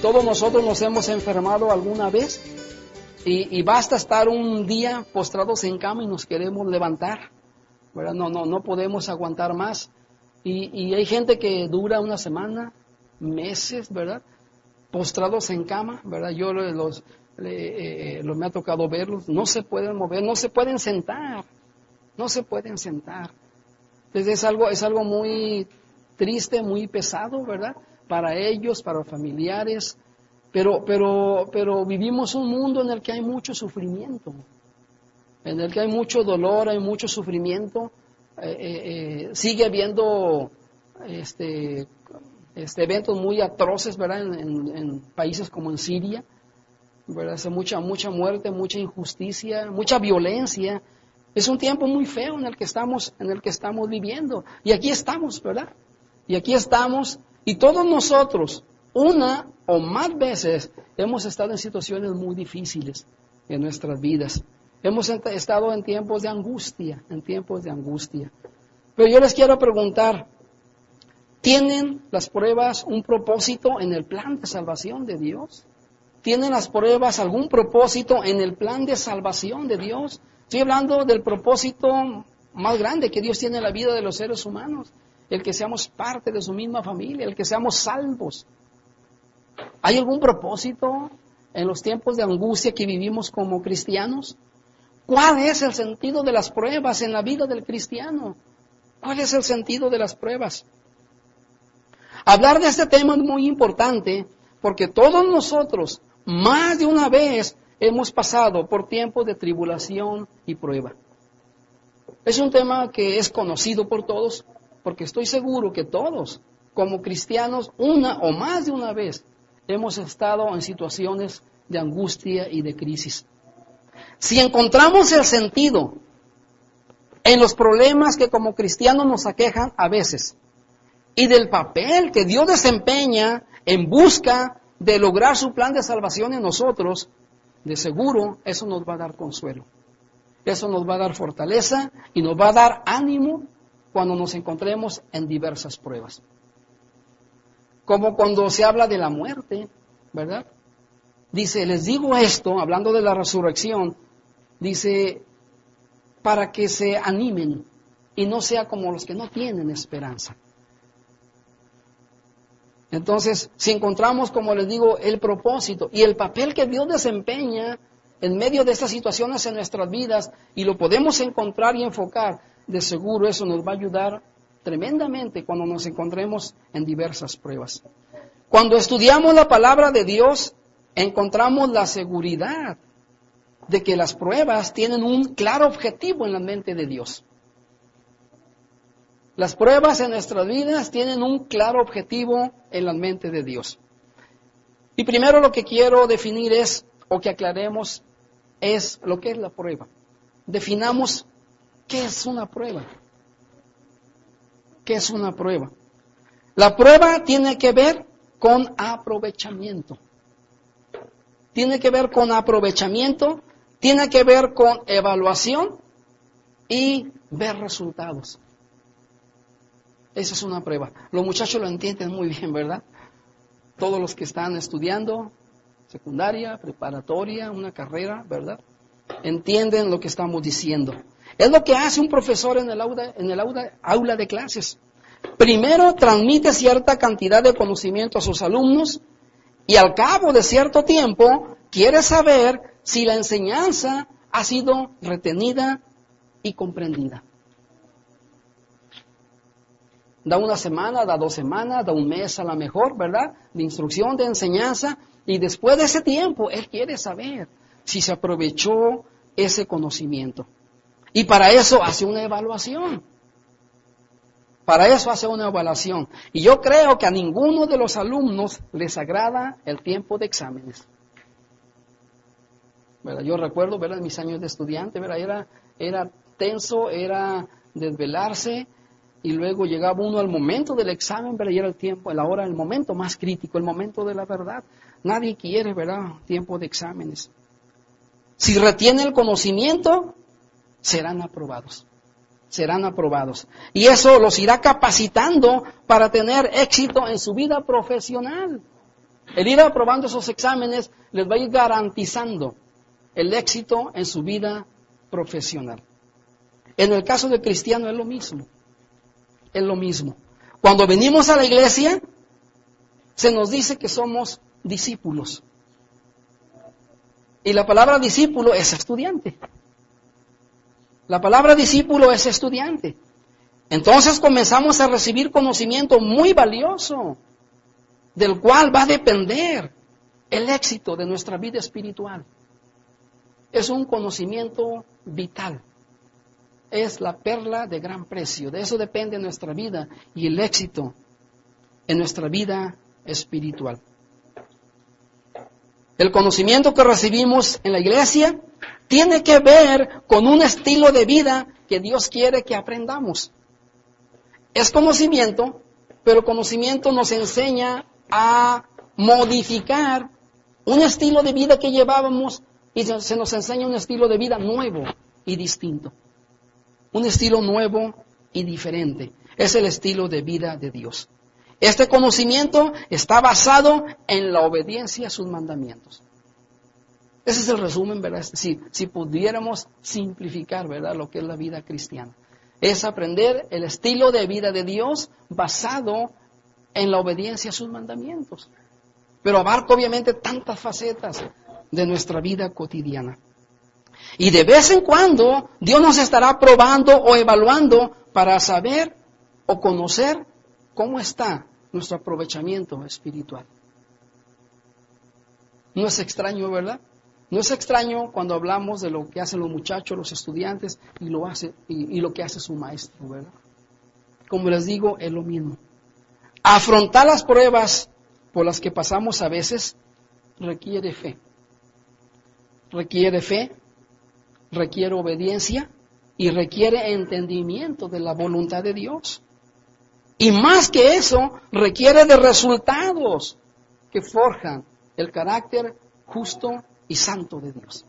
Todos nosotros nos hemos enfermado alguna vez y basta estar un día postrados en cama y nos queremos levantar, ¿verdad? No podemos aguantar más. Y hay gente que dura una semana, meses, ¿verdad? Postrados en cama, ¿verdad? Yo me ha tocado verlos, no se pueden mover, no se pueden sentar. Entonces es algo muy triste, muy pesado, ¿verdad? Para ellos, para los familiares, pero vivimos un mundo en el que hay mucho sufrimiento, en el que hay mucho dolor, hay mucho sufrimiento. Sigue habiendo eventos muy atroces, ¿verdad? En países como en Siria, ¿verdad? Hace mucha muerte, mucha injusticia, mucha violencia. Es un tiempo muy feo en el que estamos viviendo. Y aquí estamos, ¿verdad? Y todos nosotros, una o más veces, hemos estado en situaciones muy difíciles en nuestras vidas. Hemos estado en tiempos de angustia. Pero yo les quiero preguntar, ¿tienen las pruebas un propósito en el plan de salvación de Dios? ¿Tienen las pruebas algún propósito en el plan de salvación de Dios? Estoy hablando del propósito más grande que Dios tiene en la vida de los seres humanos, el que seamos parte de su misma familia, el que seamos salvos. ¿Hay algún propósito en los tiempos de angustia que vivimos como cristianos? ¿Cuál es el sentido de las pruebas en la vida del cristiano? ¿Cuál es el sentido de las pruebas? Hablar de este tema es muy importante porque todos nosotros, más de una vez, hemos pasado por tiempos de tribulación y prueba. Es un tema que es conocido por todos, porque estoy seguro que todos, como cristianos, una o más de una vez, hemos estado en situaciones de angustia y de crisis. Si encontramos el sentido en los problemas que como cristianos nos aquejan a veces, y del papel que Dios desempeña en busca de lograr su plan de salvación en nosotros, de seguro eso nos va a dar consuelo. Eso nos va a dar fortaleza y nos va a dar ánimo cuando nos encontremos en diversas pruebas. Como cuando se habla de la muerte, ¿verdad? Dice, les digo esto, hablando de la resurrección, dice, para que se animen y no sea como los que no tienen esperanza. Entonces, si encontramos, como les digo, el propósito y el papel que Dios desempeña en medio de estas situaciones en nuestras vidas y lo podemos encontrar y enfocar, de seguro eso nos va a ayudar tremendamente cuando nos encontremos en diversas pruebas. Cuando estudiamos la palabra de Dios, encontramos la seguridad de que las pruebas tienen un claro objetivo en la mente de Dios. Las pruebas en nuestras vidas tienen un claro objetivo en la mente de Dios. Y primero lo que quiero definir es, o que aclaremos, es lo que es la prueba. Definamos qué es una prueba. ¿Qué es una prueba? La prueba tiene que ver con aprovechamiento. Tiene que ver con aprovechamiento, tiene que ver con evaluación y ver resultados. Esa es una prueba. Los muchachos lo entienden muy bien, ¿verdad? Todos los que están estudiando secundaria, preparatoria, una carrera, ¿verdad? Entienden lo que estamos diciendo. Es lo que hace un profesor en el aula de clases. Primero transmite cierta cantidad de conocimiento a sus alumnos y al cabo de cierto tiempo quiere saber si la enseñanza ha sido retenida y comprendida. Da una semana, da 2 semanas, da un mes a lo mejor, ¿verdad? De instrucción, de enseñanza. Y después de ese tiempo, él quiere saber si se aprovechó ese conocimiento. Y para eso hace una evaluación. Y yo creo que a ninguno de los alumnos les agrada el tiempo de exámenes. ¿Verdad? Yo recuerdo, ¿verdad? Mis años de estudiante, ¿verdad? Era tenso, era desvelarse. Y luego llegaba uno al momento del examen, ¿verdad? Y era el momento más crítico, el momento de la verdad. Nadie quiere, ¿verdad? Tiempo de exámenes. Si retiene el conocimiento, serán aprobados. Y eso los irá capacitando para tener éxito en su vida profesional. El ir aprobando esos exámenes les va a ir garantizando el éxito en su vida profesional. En el caso del cristiano es lo mismo. Es lo mismo. Cuando venimos a la iglesia, se nos dice que somos discípulos. Y la palabra discípulo es estudiante. La palabra discípulo es estudiante. Entonces comenzamos a recibir conocimiento muy valioso, del cual va a depender el éxito de nuestra vida espiritual. Es un conocimiento vital. Es la perla de gran precio. De eso depende nuestra vida y el éxito en nuestra vida espiritual. El conocimiento que recibimos en la iglesia tiene que ver con un estilo de vida que Dios quiere que aprendamos. Es conocimiento, pero conocimiento nos enseña a modificar un estilo de vida que llevábamos y se nos enseña un estilo de vida nuevo y distinto. Un estilo nuevo y diferente. Es el estilo de vida de Dios. Este conocimiento está basado en la obediencia a sus mandamientos. Ese es el resumen, ¿verdad? Si pudiéramos simplificar, ¿verdad?, lo que es la vida cristiana. Es aprender el estilo de vida de Dios basado en la obediencia a sus mandamientos. Pero abarca obviamente tantas facetas de nuestra vida cotidiana. Y de vez en cuando Dios nos estará probando o evaluando para saber o conocer cómo está nuestro aprovechamiento espiritual. No es extraño, ¿verdad? No es extraño cuando hablamos de lo que hacen los muchachos, los estudiantes, y lo que hace su maestro, ¿verdad? Como les digo, es lo mismo. Afrontar las pruebas por las que pasamos a veces requiere fe. Requiere fe, requiere obediencia y requiere entendimiento de la voluntad de Dios. Y más que eso, requiere de resultados que forjan el carácter justo y santo de Dios.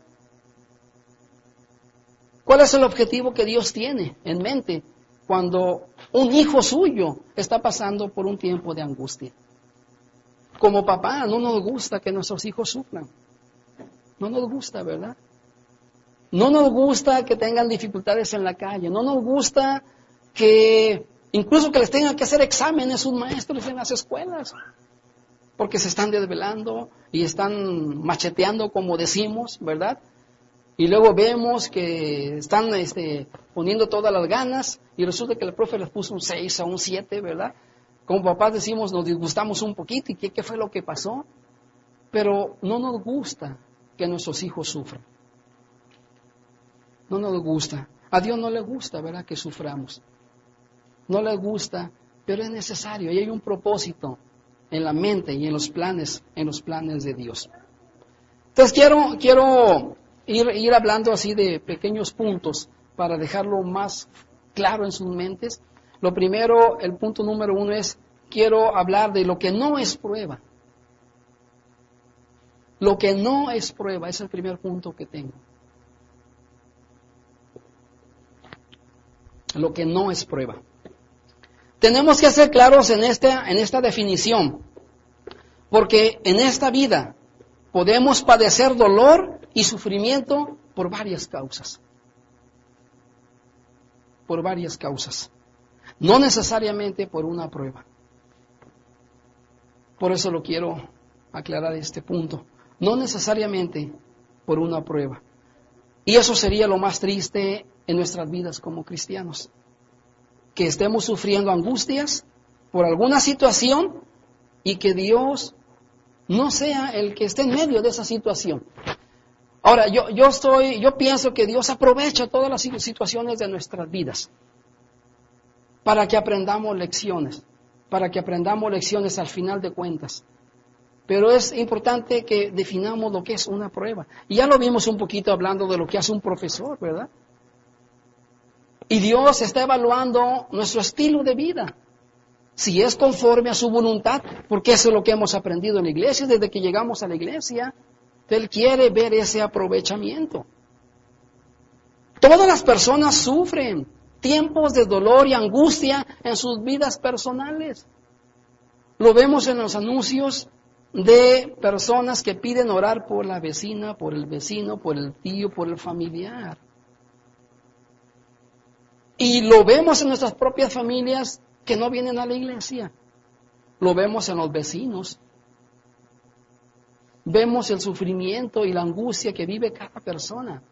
¿Cuál es el objetivo que Dios tiene en mente cuando un hijo suyo está pasando por un tiempo de angustia? Como papá, no nos gusta que nuestros hijos sufran. No nos gusta, ¿verdad? No nos gusta que tengan dificultades en la calle. No nos gusta que incluso que les tengan que hacer exámenes sus maestros en las escuelas. Porque se están desvelando y están macheteando, como decimos, ¿verdad? Y luego vemos que están poniendo todas las ganas y resulta que el profe les puso un 6 o un 7, ¿verdad? Como papás decimos, nos disgustamos un poquito y ¿qué fue lo que pasó? Pero no nos gusta que nuestros hijos sufran. No nos gusta. A Dios no le gusta, ¿verdad?, que suframos. No le gusta, pero es necesario y hay un propósito en la mente y en los planes de Dios. Entonces quiero ir hablando así de pequeños puntos para dejarlo más claro en sus mentes. Lo primero, el punto número 1 es, quiero hablar de lo que no es prueba. Lo que no es prueba es el primer punto que tengo. Lo que no es prueba. Tenemos que ser claros en esta definición, porque en esta vida podemos padecer dolor y sufrimiento por varias causas. Por varias causas. No necesariamente por una prueba. Por eso lo quiero aclarar este punto. No necesariamente por una prueba. Y eso sería lo más triste en nuestras vidas como cristianos. Que estemos sufriendo angustias por alguna situación y que Dios no sea el que esté en medio de esa situación. Ahora, yo pienso que Dios aprovecha todas las situaciones de nuestras vidas para que aprendamos lecciones al final de cuentas. Pero es importante que definamos lo que es una prueba. Y ya lo vimos un poquito hablando de lo que hace un profesor, ¿verdad? Y Dios está evaluando nuestro estilo de vida. Si es conforme a su voluntad, porque eso es lo que hemos aprendido en la iglesia, desde que llegamos a la iglesia. Él quiere ver ese aprovechamiento. Todas las personas sufren tiempos de dolor y angustia en sus vidas personales. Lo vemos en los anuncios de personas que piden orar por la vecina, por el vecino, por el tío, por el familiar. Y lo vemos en nuestras propias familias que no vienen a la iglesia. Lo vemos en los vecinos. Vemos el sufrimiento y la angustia que vive cada persona.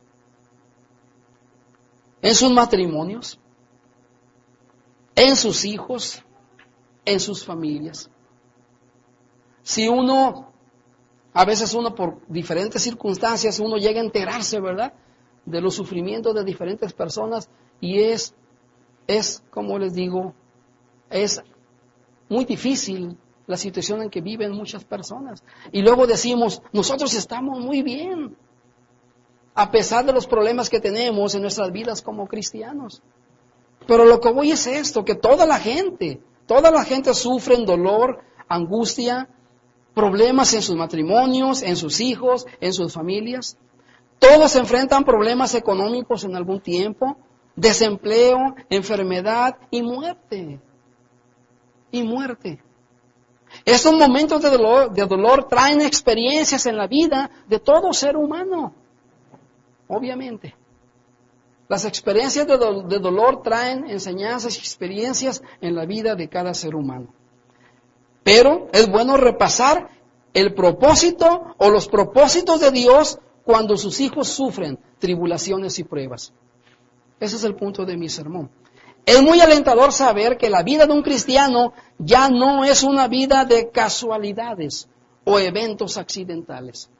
En sus matrimonios, en sus hijos, en sus familias. Si a veces uno por diferentes circunstancias, uno llega a enterarse, ¿verdad?, de los sufrimientos de diferentes personas y es, como les digo, es muy difícil la situación en que viven muchas personas. Y luego decimos, nosotros estamos muy bien, a pesar de los problemas que tenemos en nuestras vidas como cristianos. Pero lo que voy es esto, que toda la gente sufre dolor, angustia, problemas en sus matrimonios, en sus hijos, en sus familias. Todos enfrentan problemas económicos en algún tiempo, desempleo, enfermedad y muerte. Y muerte. Estos momentos de dolor traen experiencias en la vida de todo ser humano. Obviamente. Las experiencias de dolor traen enseñanzas y experiencias en la vida de cada ser humano. Pero es bueno repasar el propósito o los propósitos de Dios cuando sus hijos sufren tribulaciones y pruebas. Ese es el punto de mi sermón. Es muy alentador saber que la vida de un cristiano ya no es una vida de casualidades o eventos accidentales.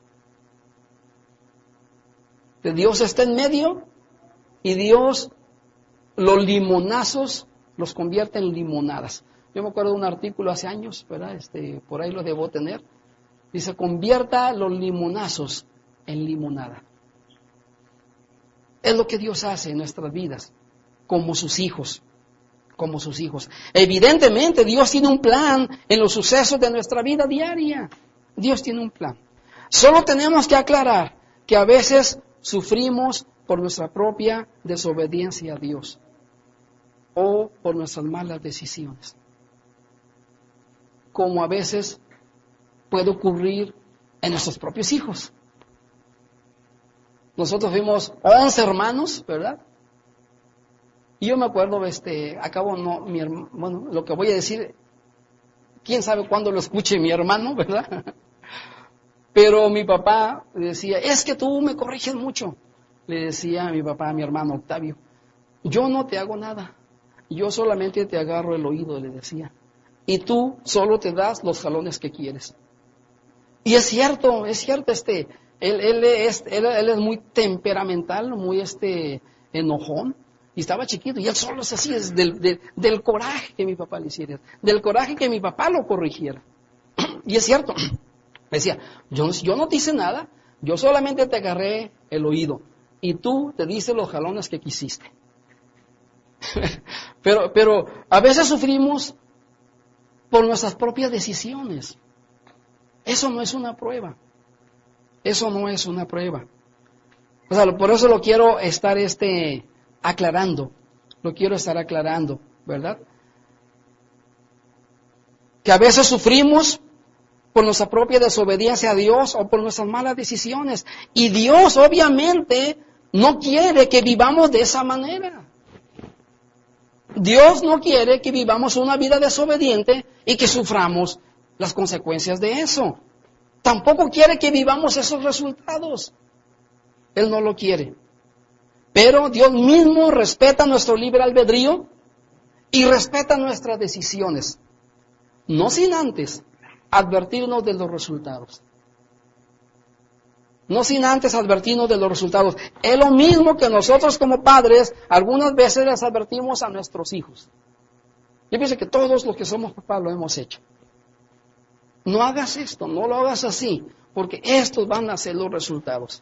Que Dios está en medio y Dios los limonazos los convierte en limonadas. Yo me acuerdo de un artículo hace años, ¿verdad? Por ahí lo debo tener. Dice, convierta los limonazos en limonada. Es lo que Dios hace en nuestras vidas, como sus hijos. Evidentemente, Dios tiene un plan en los sucesos de nuestra vida diaria. Dios tiene un plan. Solo tenemos que aclarar que a veces sufrimos por nuestra propia desobediencia a Dios o por nuestras malas decisiones. Como a veces puede ocurrir en nuestros propios hijos. Nosotros fuimos 11 hermanos, ¿verdad? Y yo me acuerdo, lo que voy a decir, quién sabe cuándo lo escuche mi hermano, ¿verdad? Pero mi papá decía, es que tú me corriges mucho. Le decía a mi papá, a mi hermano Octavio, yo no te hago nada, yo solamente te agarro el oído, le decía. Y tú solo te das los jalones que quieres. Y es cierto, él es muy temperamental, muy enojón. Y estaba chiquito y él solo se hacía del coraje que mi papá le hiciera, del coraje que mi papá lo corrigiera. Y es cierto, decía, yo no te hice nada, yo solamente te agarré el oído y tú te diste los jalones que quisiste. pero a veces sufrimos por nuestras propias decisiones. Eso no es una prueba. Eso no es una prueba. O sea, por eso lo quiero estar aclarando. Lo quiero estar aclarando, ¿verdad? Que a veces sufrimos por nuestra propia desobediencia a Dios o por nuestras malas decisiones. Y Dios obviamente no quiere que vivamos de esa manera. Dios no quiere que vivamos una vida desobediente y que suframos las consecuencias de eso. Tampoco quiere que vivamos esos resultados. Él no lo quiere. Pero Dios mismo respeta nuestro libre albedrío y respeta nuestras decisiones. No sin antes advertirnos de los resultados. No sin antes advertirnos de los resultados. Es lo mismo que nosotros como padres algunas veces les advertimos a nuestros hijos. Yo pienso que todos los que somos papás lo hemos hecho. No hagas esto, no lo hagas así, porque estos van a ser los resultados.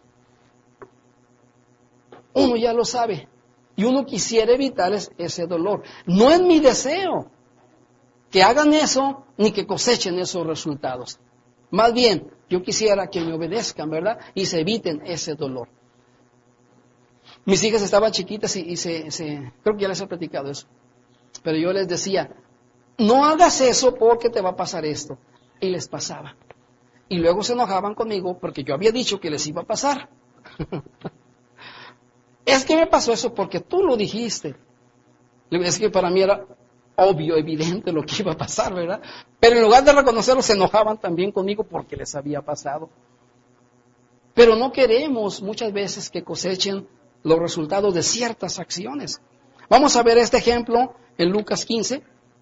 Uno ya lo sabe y uno quisiera evitar ese dolor. No es mi deseo que hagan eso ni que cosechen esos resultados. Más bien, yo quisiera que me obedezcan, ¿verdad? Y se eviten ese dolor. Mis hijas estaban chiquitas y creo que ya les he platicado eso. Pero yo les decía, no hagas eso porque te va a pasar esto. Y les pasaba. Y luego se enojaban conmigo porque yo había dicho que les iba a pasar. Es que me pasó eso porque tú lo dijiste. Es que para mí era obvio, evidente lo que iba a pasar, ¿verdad? Pero en lugar de reconocerlo, se enojaban también conmigo porque les había pasado. Pero no queremos muchas veces que cosechen los resultados de ciertas acciones. Vamos a ver este ejemplo en Lucas 15.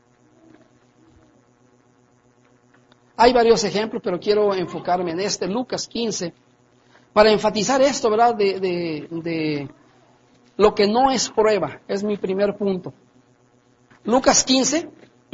Hay varios ejemplos, pero quiero enfocarme en este, Lucas 15, para enfatizar esto, ¿verdad? De lo que no es prueba. Es mi primer punto. Lucas 15,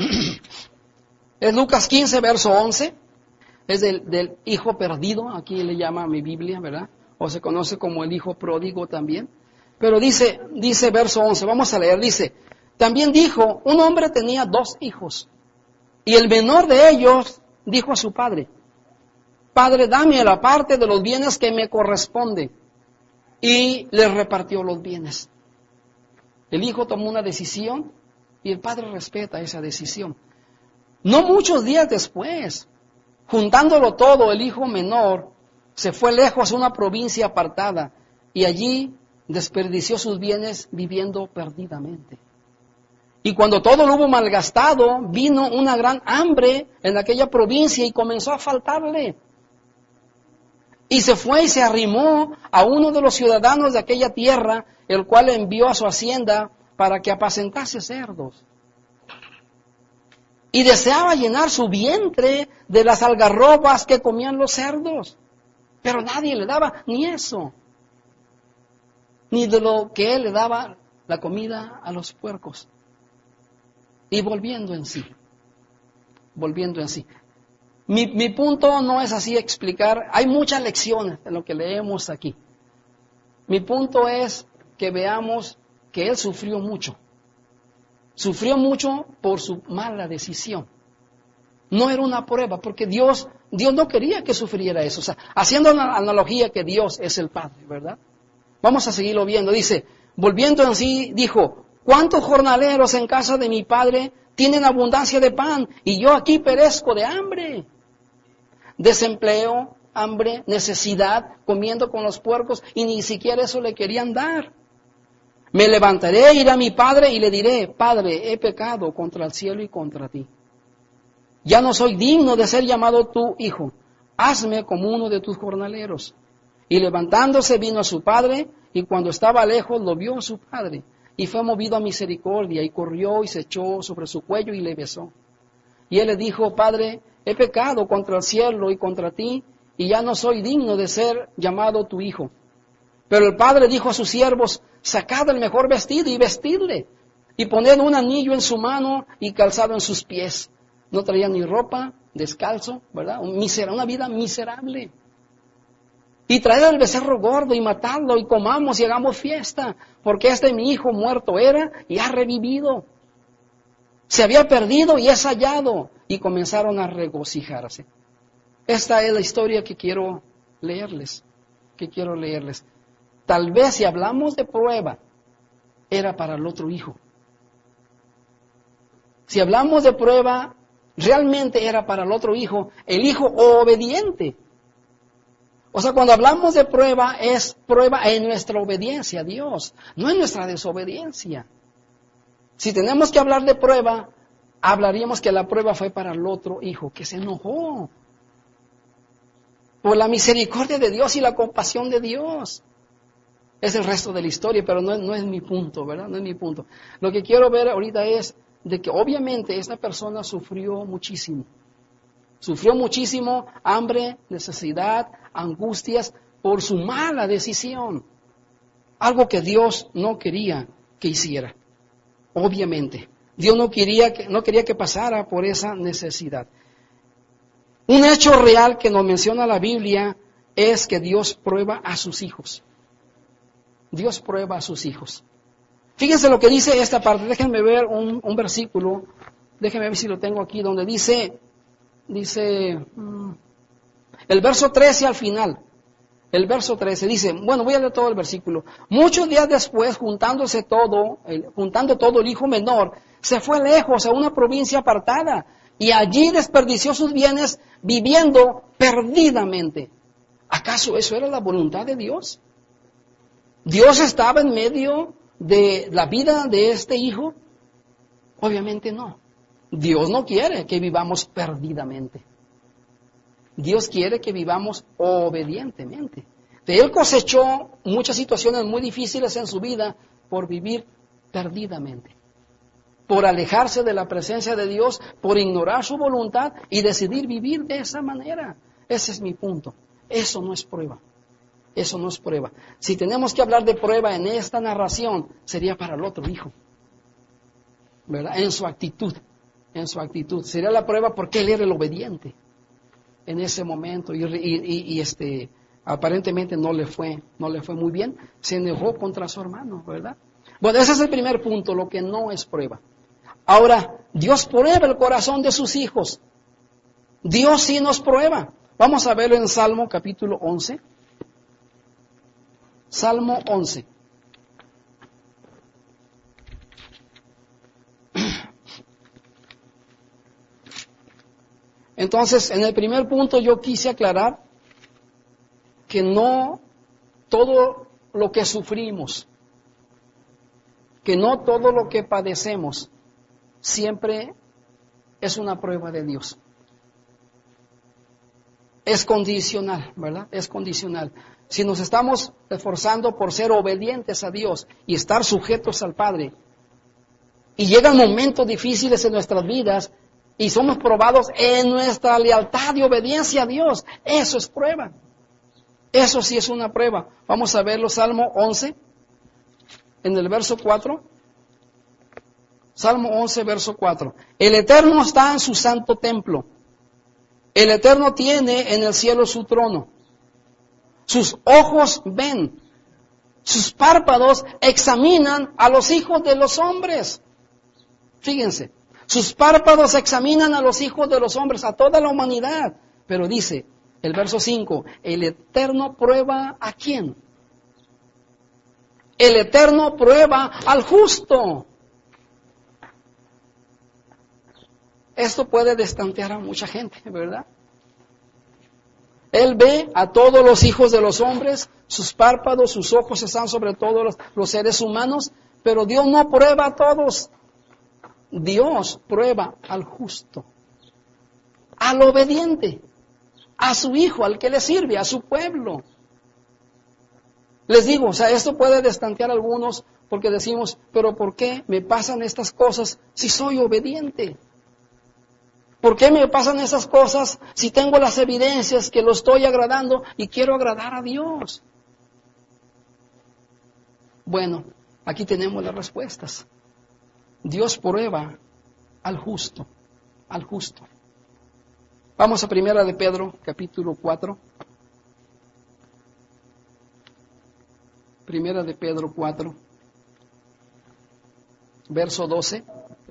es Lucas 15, verso 11, es del hijo perdido, aquí le llama mi Biblia, ¿verdad? O se conoce como el hijo pródigo también. Pero dice verso 11, vamos a leer, dice, también dijo, un hombre tenía 2 hijos, y el menor de ellos dijo a su padre, Padre, dame la parte de los bienes que me corresponde. Y le repartió los bienes. El hijo tomó una decisión y el padre respeta esa decisión. No muchos días después, juntándolo todo, el hijo menor se fue lejos a una provincia apartada y allí desperdició sus bienes viviendo perdidamente. Y cuando todo lo hubo malgastado, vino una gran hambre en aquella provincia y comenzó a faltarle. Y se fue y se arrimó a uno de los ciudadanos de aquella tierra, el cual envió a su hacienda para que apacentase cerdos. Y deseaba llenar su vientre de las algarrobas que comían los cerdos. Pero nadie le daba ni eso, ni de lo que él le daba la comida a los puercos. Y volviendo en sí. Mi punto no es así explicar, hay muchas lecciones en lo que leemos aquí. Mi punto es que veamos que él sufrió mucho por su mala decisión. No era una prueba, porque Dios no quería que sufriera eso. O sea, haciendo una analogía que Dios es el Padre, ¿verdad? Vamos a seguirlo viendo. Dice, volviendo en sí, dijo, ¿cuántos jornaleros en casa de mi padre tienen abundancia de pan y yo aquí perezco de hambre? Desempleo, hambre, necesidad, comiendo con los puercos y ni siquiera eso le querían dar. Me levantaré, iré a mi padre y le diré, Padre, he pecado contra el cielo y contra ti. Ya no soy digno de ser llamado tu hijo. Hazme como uno de tus jornaleros. Y levantándose vino a su padre y cuando estaba lejos lo vio a su padre. Y fue movido a misericordia y corrió y se echó sobre su cuello y le besó. Y él le dijo, Padre, he pecado contra el cielo y contra ti, y ya no soy digno de ser llamado tu hijo. Pero el padre dijo a sus siervos, sacad el mejor vestido y vestidle, y poned un anillo en su mano y calzado en sus pies. No traía ni ropa, descalzo, ¿verdad? Una vida miserable. Y traed el becerro gordo y matadlo y comamos y hagamos fiesta, porque mi hijo muerto era y ha revivido. Se había perdido y es hallado. Y comenzaron a regocijarse. Esta es la historia que quiero leerles. Tal vez si hablamos de prueba, era para el otro hijo. Si hablamos de prueba, realmente era para el otro hijo, el hijo obediente. O sea, cuando hablamos de prueba, es prueba en nuestra obediencia a Dios, no en nuestra desobediencia. Si tenemos que hablar de prueba, hablaríamos que la prueba fue para el otro hijo, que se enojó por la misericordia de Dios y la compasión de Dios. Es el resto de la historia, pero no es mi punto, ¿verdad? No es mi punto. Lo que quiero ver ahorita es de que obviamente esta persona sufrió muchísimo. Sufrió muchísimo hambre, necesidad, angustias por su mala decisión. Algo que Dios no quería que hiciera. Obviamente. Dios no quería que pasara por esa necesidad. Un hecho real que nos menciona la Biblia es que Dios prueba a sus hijos. Dios prueba a sus hijos. Fíjense lo que dice esta parte. Déjenme ver un versículo. Déjenme ver si lo tengo aquí, donde dice el verso 13 al final. El verso 13 dice, bueno, voy a leer todo el versículo. Muchos días después, juntando todo el hijo menor, se fue lejos a una provincia apartada y allí desperdició sus bienes viviendo perdidamente. ¿Acaso eso era la voluntad de Dios? ¿Dios estaba en medio de la vida de este hijo? Obviamente no. Dios no quiere que vivamos perdidamente. Dios quiere que vivamos obedientemente. Él cosechó muchas situaciones muy difíciles en su vida por vivir perdidamente, por alejarse de la presencia de Dios, por ignorar su voluntad y decidir vivir de esa manera. Ese es mi punto. Eso no es prueba. Eso no es prueba. Si tenemos que hablar de prueba en esta narración, sería para el otro hijo, ¿verdad? En su actitud. Sería la prueba porque él era el obediente en ese momento y aparentemente no le fue muy bien. Se enojó contra su hermano, ¿verdad? Bueno, ese es el primer punto, lo que no es prueba. Ahora, Dios prueba el corazón de sus hijos. Dios sí nos prueba. Vamos a verlo en Salmo capítulo 11. Salmo 11. Entonces, en el primer punto yo quise aclarar que no todo lo que sufrimos, que no todo lo que padecemos siempre es una prueba de Dios. Es condicional, ¿verdad? Es condicional. Si nos estamos esforzando por ser obedientes a Dios y estar sujetos al Padre, y llegan momentos difíciles en nuestras vidas y somos probados en nuestra lealtad y obediencia a Dios, eso es prueba. Eso sí es una prueba. Vamos a verlo, Salmo 11, en el verso 4. Salmo 11, verso 4. El Eterno está en su santo templo. El Eterno tiene en el cielo su trono. Sus ojos ven. Sus párpados examinan a los hijos de los hombres. Fíjense, sus párpados examinan a los hijos de los hombres, a toda la humanidad. Pero dice, el verso 5, el Eterno prueba ¿a quién? El Eterno prueba al justo. Esto puede destantear a mucha gente, ¿verdad? Él ve a todos los hijos de los hombres, sus párpados, sus ojos están sobre todos los seres humanos, pero Dios no prueba a todos. Dios prueba al justo, al obediente, a su hijo, al que le sirve, a su pueblo. Les digo, esto puede destantear a algunos porque decimos, pero ¿por qué me pasan estas cosas si soy obediente? ¿Por qué me pasan esas cosas si tengo las evidencias que lo estoy agradando y quiero agradar a Dios? Bueno, aquí tenemos las respuestas. Dios prueba al justo, al justo. Vamos a Primera de Pedro, capítulo 4. Primera de Pedro 4, verso 12.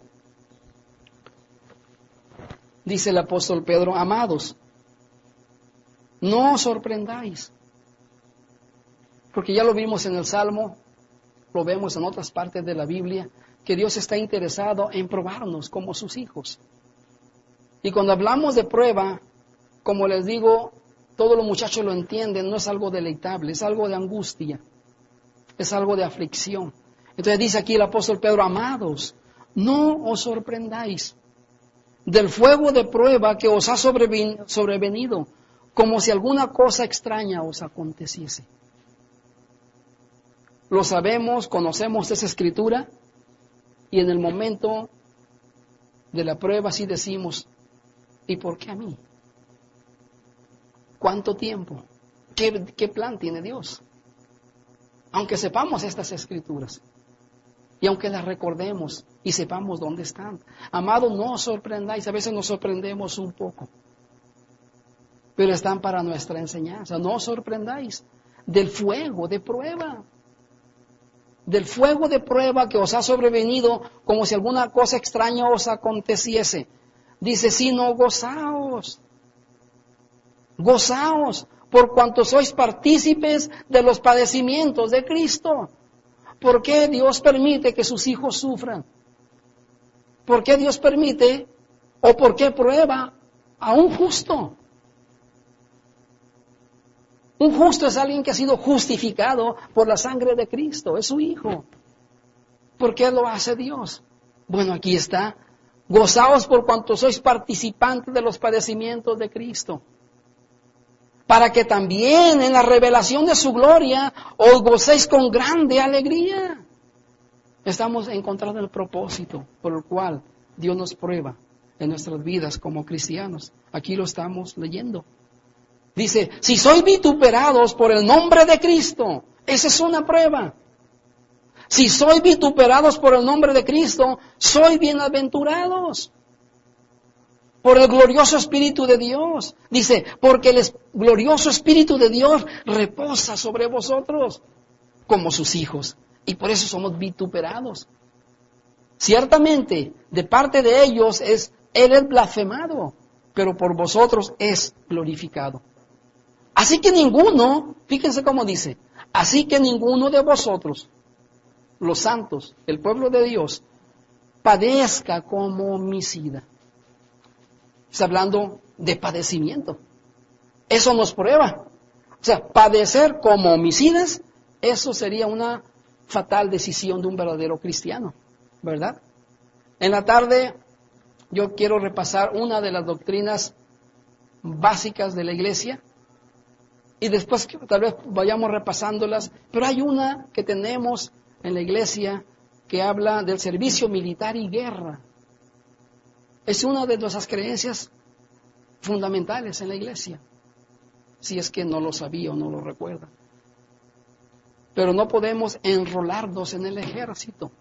Dice el apóstol Pedro, amados, no os sorprendáis, porque ya lo vimos en el Salmo, lo vemos en otras partes de la Biblia, que Dios está interesado en probarnos como sus hijos. Y cuando hablamos de prueba, como les digo, todos los muchachos lo entienden, no es algo deleitable, es algo de angustia, es algo de aflicción. Entonces dice aquí el apóstol Pedro, amados, no os sorprendáis del fuego de prueba que os ha sobrevenido, como si alguna cosa extraña os aconteciese. Lo sabemos, conocemos esa escritura, y en el momento de la prueba sí decimos, ¿y por qué a mí? ¿Cuánto tiempo? ¿Qué plan tiene Dios? Aunque sepamos estas escrituras, y aunque las recordemos y sepamos dónde están. Amados, no os sorprendáis, a veces nos sorprendemos un poco, pero están para nuestra enseñanza. No os sorprendáis del fuego de prueba. Del fuego de prueba que os ha sobrevenido como si alguna cosa extraña os aconteciese. Dice, sino gozaos, gozaos, por cuanto sois partícipes de los padecimientos de Cristo. ¿Por qué Dios permite que sus hijos sufran? ¿Por qué Dios permite ¿O por qué prueba a un justo? Un justo es alguien que ha sido justificado por la sangre de Cristo, es su hijo. ¿Por qué lo hace Dios? Bueno, aquí está. Gozaos por cuanto sois participantes de los padecimientos de Cristo, para que también en la revelación de su gloria os gocéis con grande alegría. Estamos encontrando el propósito por el cual Dios nos prueba en nuestras vidas como cristianos. Aquí lo estamos leyendo. Dice, si sois vituperados por el nombre de Cristo, esa es una prueba. Si sois vituperados por el nombre de Cristo, sois bienaventurados por el glorioso Espíritu de Dios. Dice, porque el glorioso Espíritu de Dios reposa sobre vosotros como sus hijos. Y por eso somos vituperados. Ciertamente, de parte de ellos Él es blasfemado, pero por vosotros es glorificado. Así que ninguno, fíjense cómo dice, así que ninguno de vosotros, los santos, el pueblo de Dios, padezca como homicida. Está hablando de padecimiento. Eso nos prueba. O sea, padecer como homicidas, eso sería una fatal decisión de un verdadero cristiano, ¿verdad? En la tarde yo quiero repasar una de las doctrinas básicas de la iglesia y después tal vez vayamos repasándolas, pero hay una que tenemos en la iglesia que habla del servicio militar y guerra. Es una de nuestras creencias fundamentales en la iglesia, si es que no lo sabía o no lo recuerda. Pero no podemos enrolarnos en el ejército,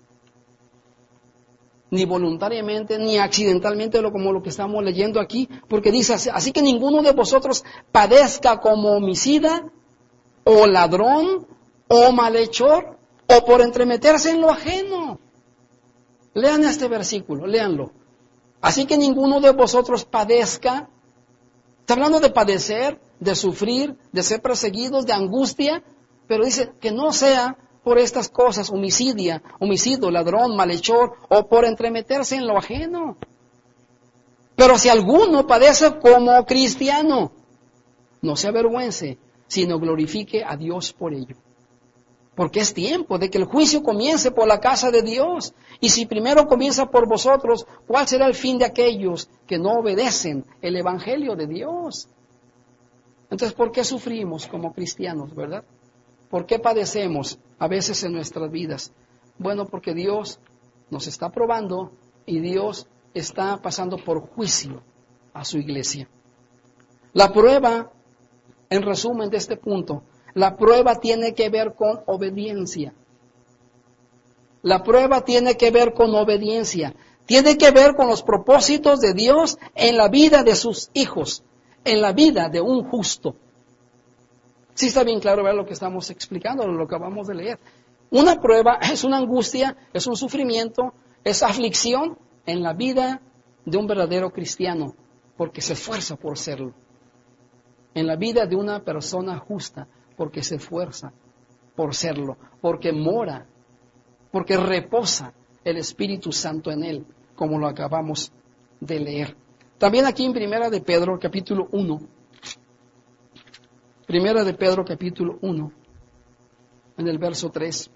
ni voluntariamente, ni accidentalmente, como lo que estamos leyendo aquí, porque dice, así que ninguno de vosotros padezca como homicida, o ladrón, o malhechor, o por entremeterse en lo ajeno. Lean este versículo, léanlo. Así que ninguno de vosotros padezca. Está hablando de padecer, de sufrir, de ser perseguidos, de angustia, pero dice que no sea por estas cosas, homicidio, ladrón, malhechor, o por entremeterse en lo ajeno. Pero si alguno padece como cristiano, no se avergüence, sino glorifique a Dios por ello. Porque es tiempo de que el juicio comience por la casa de Dios. Y si primero comienza por vosotros, ¿cuál será el fin de aquellos que no obedecen el evangelio de Dios? Entonces, ¿por qué sufrimos como cristianos, verdad? ¿Por qué padecemos a veces en nuestras vidas? Bueno, porque Dios nos está probando y Dios está pasando por juicio a su iglesia. La prueba, en resumen de este punto, la prueba tiene que ver con obediencia. La prueba tiene que ver con obediencia. Tiene que ver con los propósitos de Dios en la vida de sus hijos, en la vida de un justo. Sí está bien claro ver lo que estamos explicando, lo que acabamos de leer. Una prueba es una angustia, es un sufrimiento, es aflicción en la vida de un verdadero cristiano, porque se esfuerza por serlo. En la vida de una persona justa, porque se esfuerza por serlo, porque mora, porque reposa el Espíritu Santo en él, como lo acabamos de leer. También aquí en Primera de Pedro, capítulo 1, Primera de Pedro, capítulo 1, en el verso 3,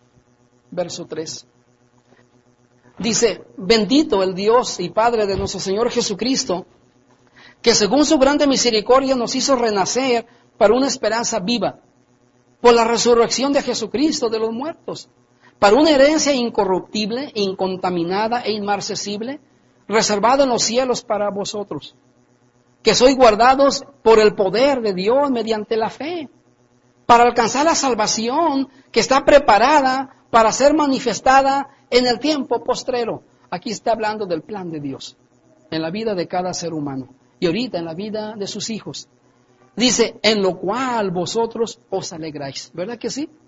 dice, bendito el Dios y Padre de nuestro Señor Jesucristo, que según su grande misericordia nos hizo renacer para una esperanza viva, por la resurrección de Jesucristo de los muertos, para una herencia incorruptible, incontaminada e inmarcesible, reservada en los cielos para vosotros, que sois guardados por el poder de Dios mediante la fe, para alcanzar la salvación que está preparada para ser manifestada en el tiempo postrero. Aquí está hablando del plan de Dios en la vida de cada ser humano y ahorita en la vida de sus hijos. Dice, en lo cual vosotros os alegráis. ¿Verdad que sí?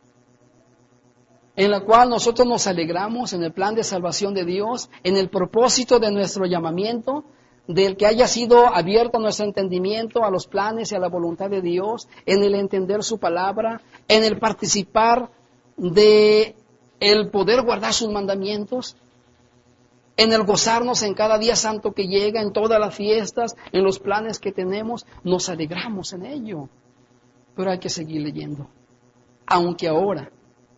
En la cual nosotros nos alegramos en el plan de salvación de Dios, en el propósito de nuestro llamamiento, del que haya sido abierto nuestro entendimiento a los planes y a la voluntad de Dios, en el entender su palabra, en el participar de el poder guardar sus mandamientos, en el gozarnos en cada día santo que llega, en todas las fiestas, en los planes que tenemos, nos alegramos en ello. Pero hay que seguir leyendo. Aunque ahora,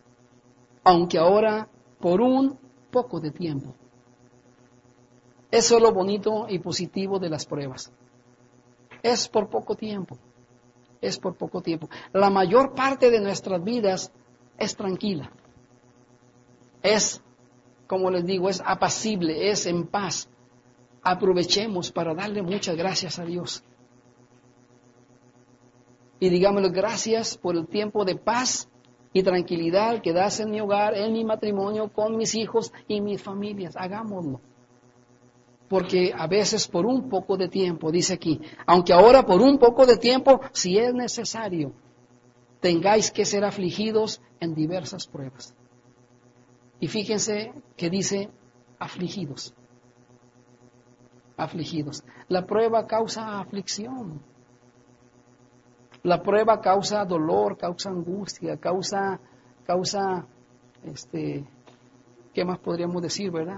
por un poco de tiempo. Eso es lo bonito y positivo de las pruebas. Es por poco tiempo. Es por poco tiempo. La mayor parte de nuestras vidas es tranquila. Es, como les digo, es apacible, es en paz. Aprovechemos para darle muchas gracias a Dios. Y digámosle gracias por el tiempo de paz y tranquilidad que das en mi hogar, en mi matrimonio, con mis hijos y mis familias. Hagámoslo. Porque a veces por un poco de tiempo, dice aquí, aunque ahora por un poco de tiempo, si es necesario, tengáis que ser afligidos en diversas pruebas. Y fíjense que dice afligidos. Afligidos. La prueba causa aflicción. La prueba causa dolor, causa angustia, causa, ¿qué más podríamos decir, verdad?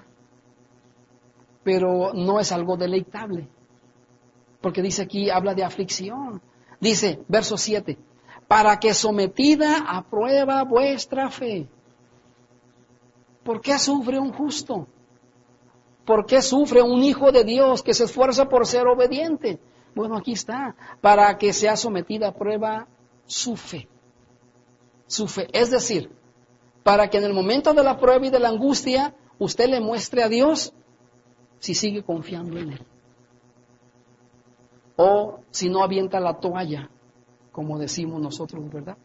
Pero no es algo deleitable. Porque dice aquí, habla de aflicción. Dice, verso 7, para que sometida a prueba vuestra fe. ¿Por qué sufre un justo? ¿Por qué sufre un hijo de Dios que se esfuerza por ser obediente? Bueno, aquí está, para que sea sometida a prueba su fe. Su fe, es decir, para que en el momento de la prueba y de la angustia, usted le muestre a Dios si sigue confiando en Él. O si no avienta la toalla, como decimos nosotros, ¿verdad?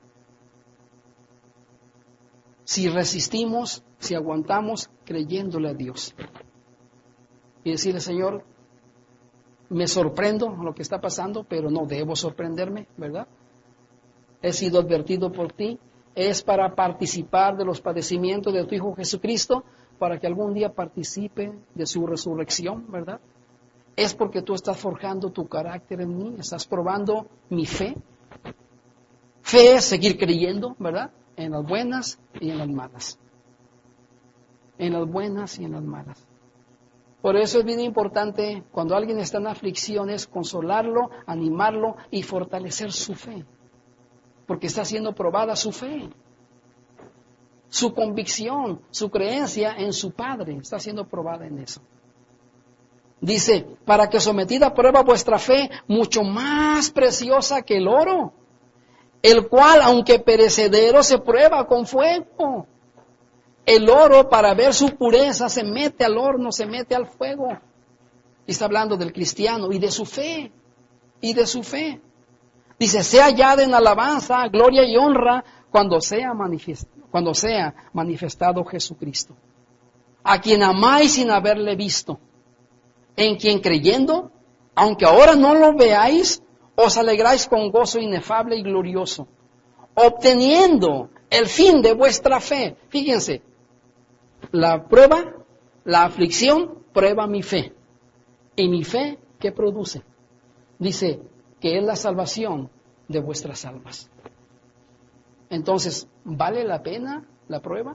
Si resistimos, si aguantamos, creyéndole a Dios. Y decirle, Señor, me sorprendo lo que está pasando, pero no debo sorprenderme, ¿verdad? He sido advertido por ti. Es para participar de los padecimientos de tu Hijo Jesucristo, para que algún día participe de su resurrección, ¿verdad? Es porque tú estás forjando tu carácter en mí, estás probando mi fe. Fe es seguir creyendo, ¿verdad? En las buenas y en las malas. En las buenas y en las malas. Por eso es bien importante, cuando alguien está en aflicciones, consolarlo, animarlo y fortalecer su fe. Porque está siendo probada su fe. Su convicción, su creencia en su Padre está siendo probada en eso. Dice, para que sometida a prueba vuestra fe, mucho más preciosa que el oro, el cual, aunque perecedero, se prueba con fuego. El oro, para ver su pureza, se mete al horno, se mete al fuego. Y está hablando del cristiano y de su fe. Y de su fe. Dice, sea hallada en alabanza, gloria y honra cuando sea manifestado Jesucristo. A quien amáis sin haberle visto. En quien creyendo, aunque ahora no lo veáis, os alegráis con gozo inefable y glorioso. Obteniendo el fin de vuestra fe. Fíjense. La prueba, la aflicción, prueba mi fe. ¿Y mi fe qué produce? Dice que es la salvación de vuestras almas. Entonces, ¿vale la pena la prueba?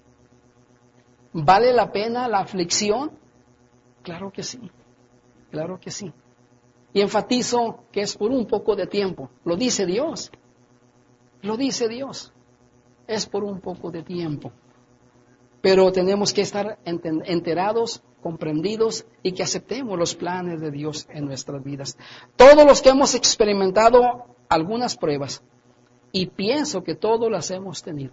¿Vale la pena la aflicción? Claro que sí, claro que sí. Y enfatizo que es por un poco de tiempo. Lo dice Dios. Lo dice Dios. Es por un poco de tiempo. Pero tenemos que estar enterados, comprendidos y que aceptemos los planes de Dios en nuestras vidas. Todos los que hemos experimentado algunas pruebas, y pienso que todos las hemos tenido.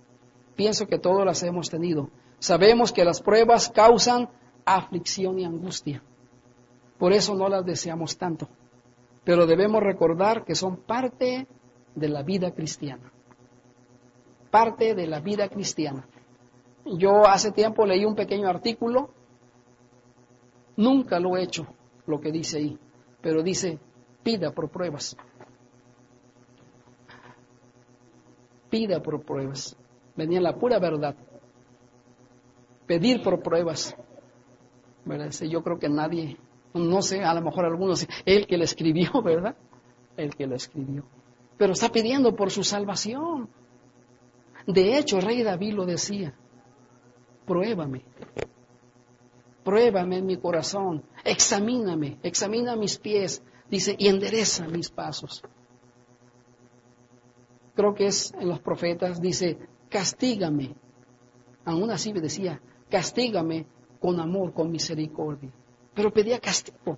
Sabemos que las pruebas causan aflicción y angustia. Por eso no las deseamos tanto. Pero debemos recordar que son parte de la vida cristiana. Parte de la vida cristiana. Yo hace tiempo leí un pequeño artículo, nunca lo he hecho, lo que dice ahí, pero dice, pida por pruebas. Pida por pruebas. Venía la pura verdad. Pedir por pruebas. ¿Verdad? Yo creo que nadie, no sé, a lo mejor algunos, el que lo escribió, ¿verdad? El que lo escribió. Pero está pidiendo por su salvación. De hecho, el rey David lo decía. Pruébame. pruébame en mi corazón, examíname, examina mis pies, dice, y endereza mis pasos. Creo que es en los profetas, dice, castígame. Aún así me decía, castígame con amor, con misericordia. Pero pedía castigo.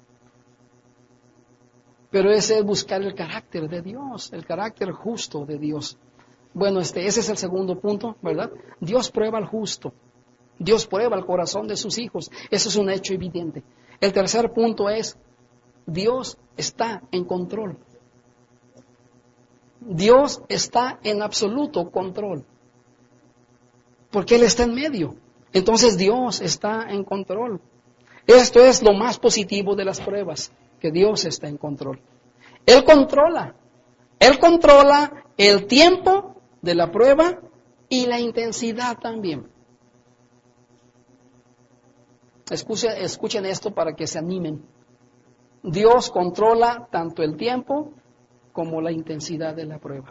Pero ese es buscar el carácter de Dios, el carácter justo de Dios. Bueno, ese es el segundo punto, ¿verdad? Dios prueba al justo. Dios prueba el corazón de sus hijos. Eso es un hecho evidente. El tercer punto es, Dios está en control. Dios está en absoluto control. Porque Él está en medio. Entonces Dios está en control. Esto es lo más positivo de las pruebas, que Dios está en control. Él controla el tiempo de la prueba y la intensidad también. Escuchen esto para que se animen. Dios controla tanto el tiempo como la intensidad de la prueba.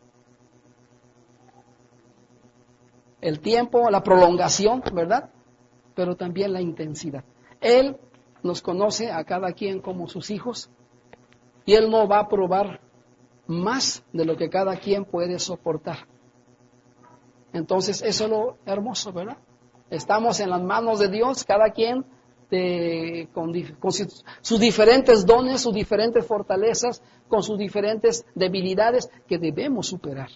El tiempo, la prolongación, ¿verdad? Pero también la intensidad. Él nos conoce a cada quien como sus hijos y Él no va a probar más de lo que cada quien puede soportar. Entonces, eso es lo hermoso, ¿verdad? Estamos en las manos de Dios, cada quien con sus diferentes dones, sus diferentes fortalezas, con sus diferentes debilidades que debemos superar.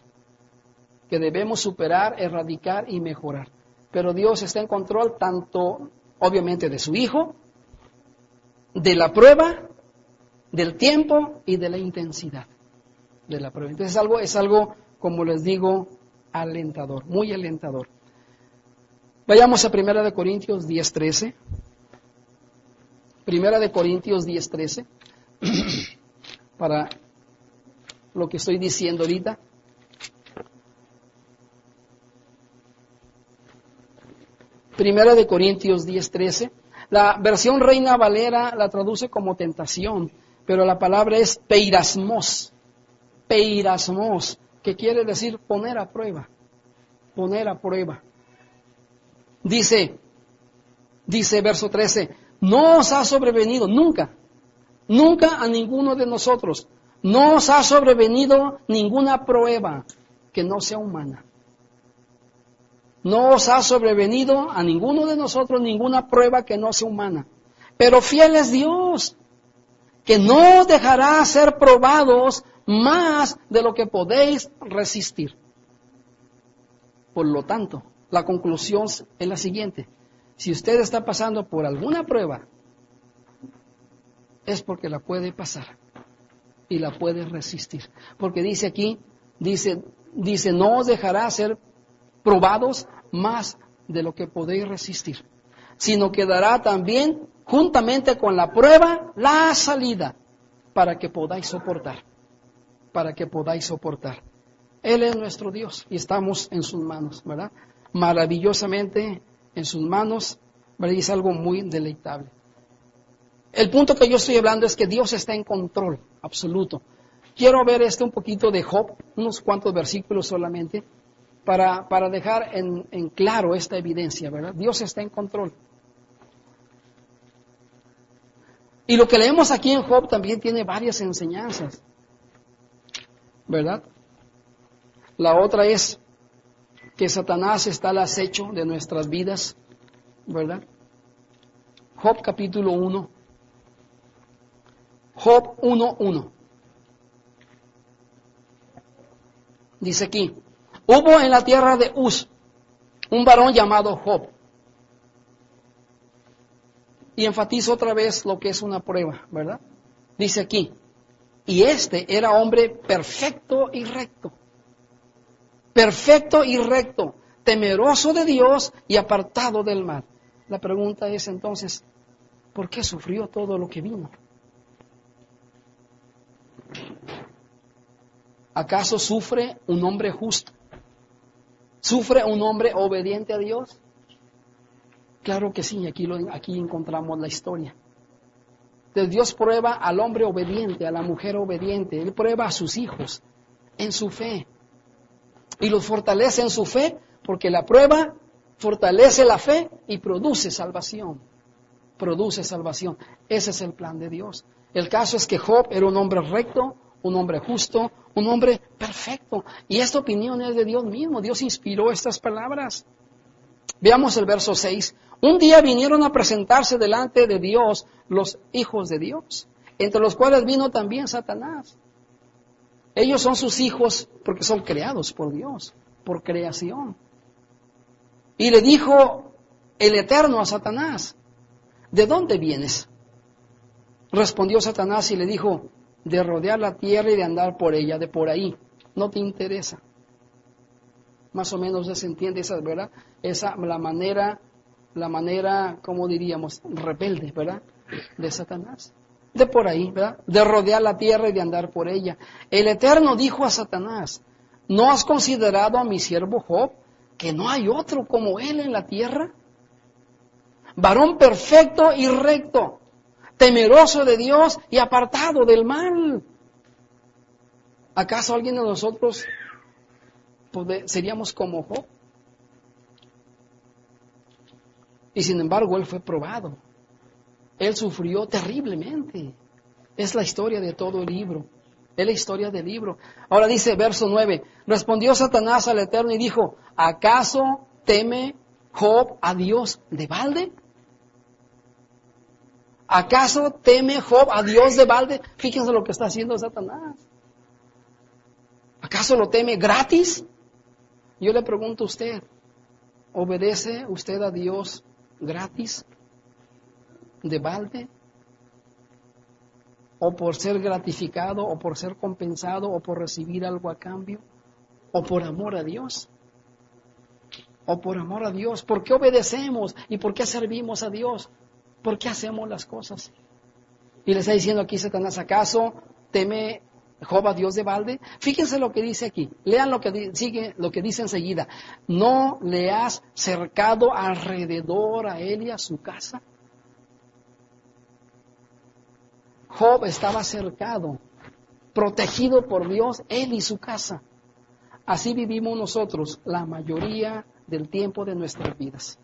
Erradicar y mejorar. Pero Dios está en control tanto, obviamente, de su Hijo, de la prueba, del tiempo y de la intensidad de la prueba. Entonces es algo, como les digo, alentador, muy alentador. Vayamos a 1 Corintios 10:13. 1 Corintios 10:13, para lo que estoy diciendo ahorita. 1 Corintios 10:13. La versión Reina Valera la traduce como tentación, pero la palabra es peirasmos. Peirasmos, que quiere decir poner a prueba. Poner a prueba. Dice verso 13, no os ha sobrevenido nunca a ninguno de nosotros, no os ha sobrevenido ninguna prueba que no sea humana. No os ha sobrevenido a ninguno de nosotros ninguna prueba que no sea humana. Pero fiel es Dios, que no os dejará ser probados más de lo que podéis resistir. Por lo tanto, la conclusión es la siguiente. Si usted está pasando por alguna prueba, es porque la puede pasar y la puede resistir. Porque dice aquí, dice, no os dejará ser probados más de lo que podéis resistir, sino que dará también, juntamente con la prueba, la salida, para que podáis soportar. Él es nuestro Dios y estamos en sus manos, ¿verdad? Maravillosamente en sus manos, ¿verdad? Y es algo muy deleitable. El punto que yo estoy hablando es que Dios está en control absoluto. Quiero ver un poquito de Job, unos cuantos versículos solamente, para dejar en claro esta evidencia, ¿verdad? Dios está en control. Y lo que leemos aquí en Job también tiene varias enseñanzas, ¿verdad? La otra es que Satanás está al acecho de nuestras vidas, ¿verdad? Job capítulo 1. Job 1:1. Dice aquí, hubo en la tierra de Uz un varón llamado Job. Y enfatizo otra vez lo que es una prueba, ¿verdad? Dice aquí, y era hombre perfecto y recto. Perfecto y recto, temeroso de Dios y apartado del mal. La pregunta es entonces, ¿por qué sufrió todo lo que vino? ¿Acaso sufre un hombre justo? ¿Sufre un hombre obediente a Dios? Claro que sí, aquí encontramos la historia. Entonces Dios prueba al hombre obediente, a la mujer obediente. Él prueba a sus hijos en su fe. Y los fortalece en su fe porque la prueba fortalece la fe y produce salvación. Produce salvación. Ese es el plan de Dios. El caso es que Job era un hombre recto, un hombre justo, un hombre perfecto. Y esta opinión es de Dios mismo. Dios inspiró estas palabras. Veamos el verso 6. Un día vinieron a presentarse delante de Dios los hijos de Dios, entre los cuales vino también Satanás. Ellos son sus hijos porque son creados por Dios, por creación. Y le dijo el Eterno a Satanás, ¿de dónde vienes? Respondió Satanás y le dijo, de rodear la tierra y de andar por ella, de por ahí. No te interesa. Más o menos se entiende esa, ¿verdad? La manera, ¿cómo diríamos? Rebelde, ¿verdad? De Satanás. De por ahí, ¿verdad? De rodear la tierra y de andar por ella. El Eterno dijo a Satanás, ¿no has considerado a mi siervo Job, que no hay otro como él en la tierra? Varón perfecto y recto, temeroso de Dios y apartado del mal. ¿Acaso alguien de nosotros seríamos como Job? Y sin embargo, él fue probado. Él sufrió terriblemente. Es la historia de todo el libro. Es la historia del libro. Ahora dice, verso 9, respondió Satanás al Eterno y dijo, ¿acaso teme Job a Dios de balde? ¿Acaso teme Job a Dios de balde? Fíjense lo que está haciendo Satanás. ¿Acaso lo teme gratis? Yo le pregunto a usted, ¿obedece usted a Dios gratis? ¿De balde? ¿O por ser gratificado, o por ser compensado, o por recibir algo a cambio? ¿O por amor a Dios? ¿O por amor a Dios? ¿Por qué obedecemos? ¿Y por qué servimos a Dios? ¿Por qué hacemos las cosas? Y le está diciendo aquí Satanás, ¿acaso teme Job a Dios de balde? Fíjense lo que dice aquí. Lean lo que sigue, lo que dice enseguida. ¿No le has cercado alrededor a él y a su casa? Job estaba cercado, protegido por Dios, él y su casa. Así vivimos nosotros la mayoría del tiempo de nuestras vidas.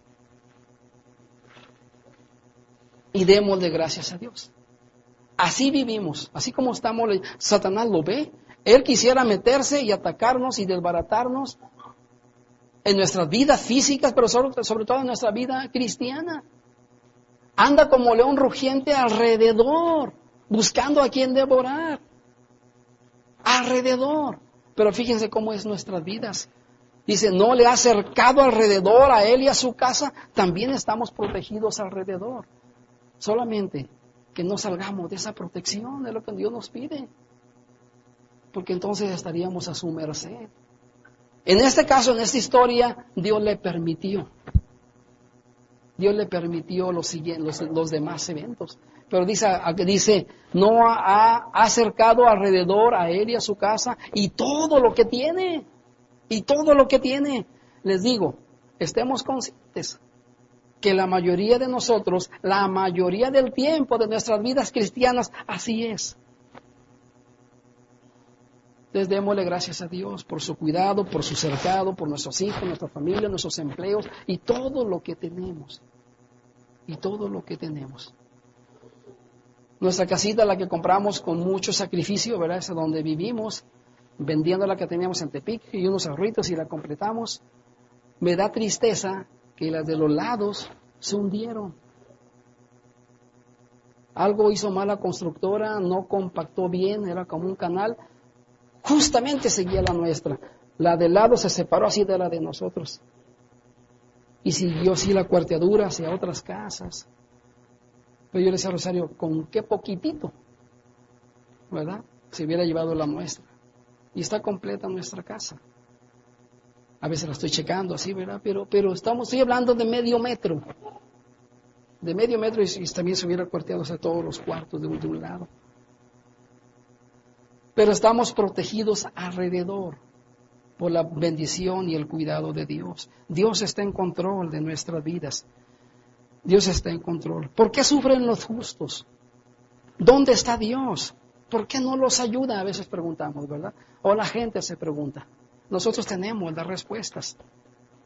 Y démosle gracias a Dios. Así vivimos, así como estamos. Satanás lo ve. Él quisiera meterse y atacarnos y desbaratarnos en nuestras vidas físicas, pero sobre todo en nuestra vida cristiana. Anda como león rugiente alrededor, buscando a quien devorar. Alrededor. Pero fíjense cómo es nuestras vidas. Dice, no le ha cercado alrededor a él y a su casa. También estamos protegidos alrededor. Solamente que no salgamos de esa protección, de lo que Dios nos pide. Porque entonces estaríamos a su merced. En este caso, en esta historia, Dios le permitió. Dios le permitió los demás eventos. Pero dice, no ha acercado alrededor a él y a su casa y todo lo que tiene. Y todo lo que tiene. Les digo, estemos conscientes que la mayoría de nosotros, la mayoría del tiempo de nuestras vidas cristianas, así es. Les démosle gracias a Dios por su cuidado, por su cercado, por nuestros hijos, nuestra familia, nuestros empleos y todo lo que tenemos. Y todo lo que tenemos. Nuestra casita, la que compramos con mucho sacrificio, ¿verdad? Es donde vivimos, vendiendo la que teníamos en Tepic y unos ahorritos y la completamos. Me da tristeza que las de los lados se hundieron. Algo hizo mal la constructora, no compactó bien, era como un canal. Justamente seguía la nuestra. La del lado se separó así de la de nosotros. Y siguió así la cuarteadura hacia otras casas. Pero yo le decía a Rosario, ¿con qué poquitito? ¿Verdad? Se hubiera llevado la nuestra. Y está completa nuestra casa. A veces la estoy checando así, ¿verdad? Pero estoy hablando de medio metro. De medio metro y también se hubiera cuarteado hacia todos los cuartos de un lado. Pero estamos protegidos alrededor por la bendición y el cuidado de Dios. Dios está en control de nuestras vidas. Dios está en control. ¿Por qué sufren los justos? ¿Dónde está Dios? ¿Por qué no los ayuda? A veces preguntamos, ¿verdad? O la gente se pregunta. Nosotros tenemos las respuestas.